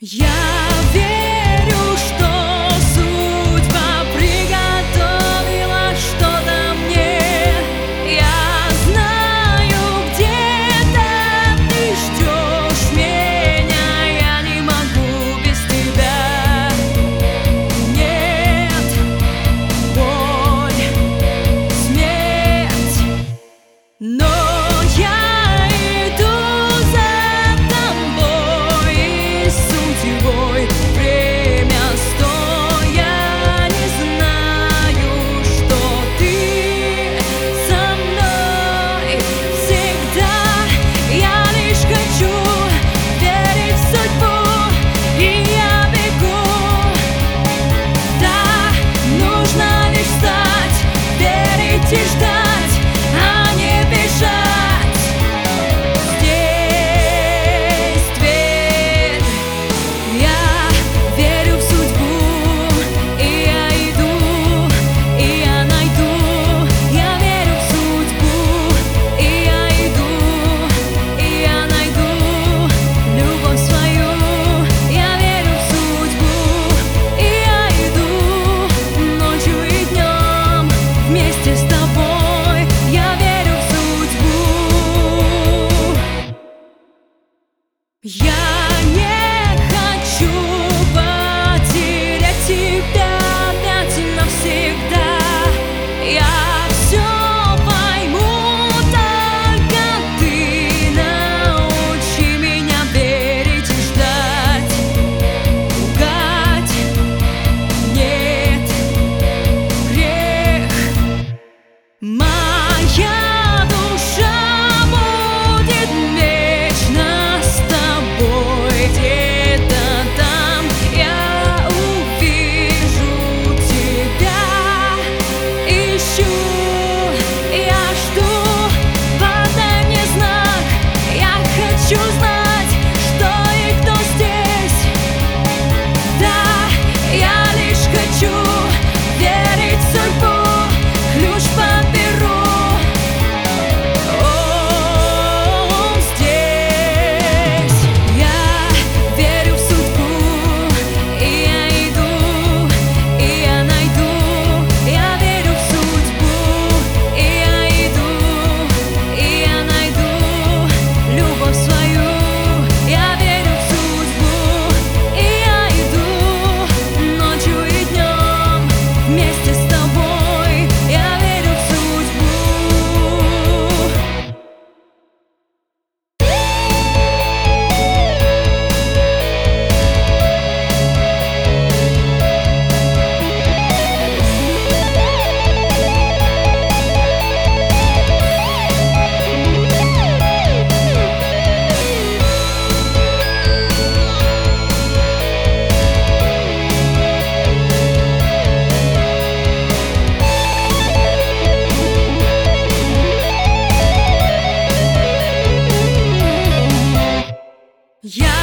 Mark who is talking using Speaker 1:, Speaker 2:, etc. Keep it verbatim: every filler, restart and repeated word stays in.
Speaker 1: Я верю, что судьба приготовила что-то мне. Я знаю, где-то ты ждешь меня. Я не могу без тебя. Нет, боль, смерть, но я иду за тобой и судьбой. Время сто, я не знаю, что ты со мной всегда. Я лишь хочу верить в судьбу, и я бегу. Да, нужно лишь встать, верить и ждать, а не бежать. Здесь дверь, я верю в судьбу, и я иду, и я найду. Я верю в судьбу, и я иду, и я найду любовь свою. Я верю в судьбу, и я иду ночью и днем вместе с тобой. Я верю в судьбу. Я не хочу потерять тебя опять и навсегда. Я все пойму, только ты научи меня верить и ждать. Пугать нет, грех. Моя душа будет вечно с тобой. Где-то там я увижу тебя. Ищу, я жду, подай мне знак. Я хочу знать, что и кто здесь. Да, я лишь хочу верить в судьбу. Ключ подберу. Он здесь. Я верю в судьбу, и я иду, и я найду. Я верю в судьбу, и я иду, и я найду любовь свою. Я верю в судьбу, и я иду ночью и днем вместе с тобой. Я верю в судьбу. Я